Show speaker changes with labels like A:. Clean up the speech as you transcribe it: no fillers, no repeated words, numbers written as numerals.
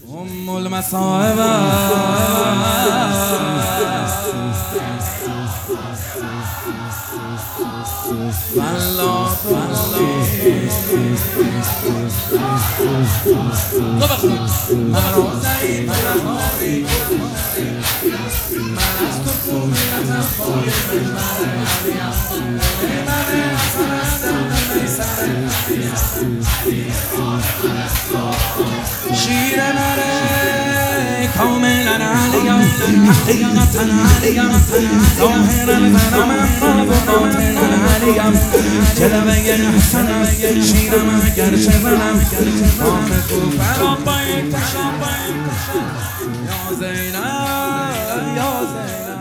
A: المصائب شیر نره کاملا علیم حقیقتا علیم ظاهرا زنم اما باطنا علیم جلوه حسنم شیرم اگرچه زنم آخ کوفر با یک تشم یا زینب یا زینب